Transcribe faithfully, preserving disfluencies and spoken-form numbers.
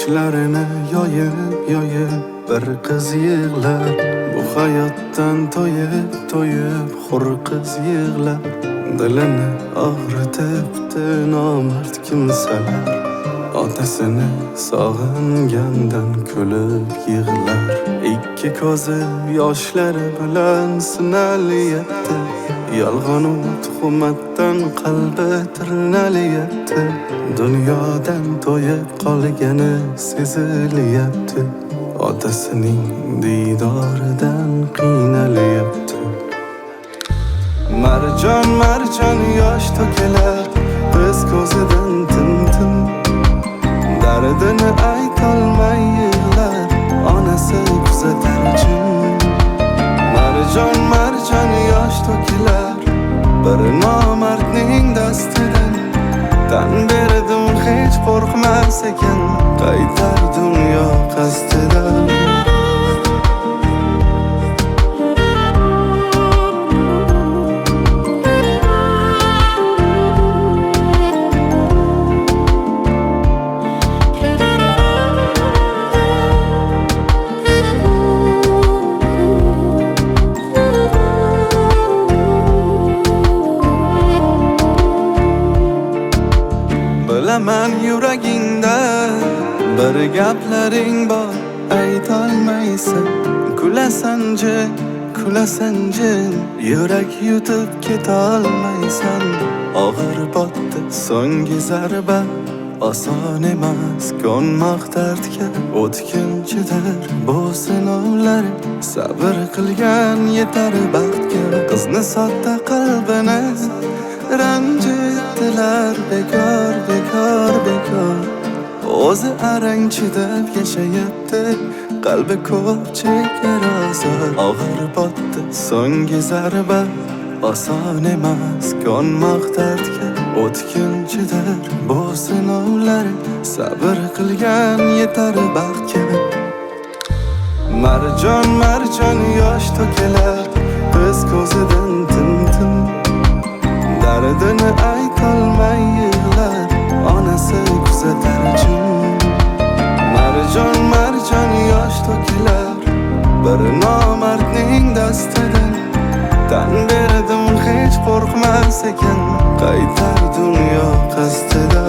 Yoshlarini yoyib yoyib bir qiz yig'lar. Bu hayotdan to'yib to'yib hur qiz yig'lar. Dilini og'ritibdi nomard kimsalar. Otasini sog'ingandan kulib yig'lar. Ikki ko'zi yoshlari bilan sinalyapti. Yolg'on u tuhmatdan qalbi tirnalyapti. Dunyodan to'yib qolgani sezilyapti. Otasining diydoridan qiynalyapti. Marjon marjon yosh to'kilar qiz ko'zidan tim-tim. Dardini aytolmay yig'lar, onasi kuzatar jim. Marjon marjon yosh to'kilar bir nomardning dastidan. Tan berdim hech qo'rqmas ekan, qaytar dunyo qasdidan. Bilaman yuragingda bir gaplaring bor, aytolmaysan. Kulasan jin, kulasan jin, yurak yutib ketolmaysan. Og'ir botdi so'nggi zarba, oson emas ko'nmoq dardga. O'tkinchidir bu sinovlar, sabr qilgan yetar baxtga. Qizni sodda qalbini ranjitdilar bekor, bekor, bekor. O'zi arang chidab yashayapti, qalbi ko'pchiga rozor. Og'ir botdi so'nggi zarba, oson emas ko'nmoq dardga. O'tkinchidir bu sinovlar, sabr qilgan yetar baxtga. Marjon marjon yosh to'kilar qiz ko'zidan tim-tim. Dardini aytolmay yig'lar, onasi kuzatar jim. Marjon marjon yosh to'kilar bir nomardning dastidan. Tan berdim hech qo'rqmas ekan, qaytar dunyo qasdidan.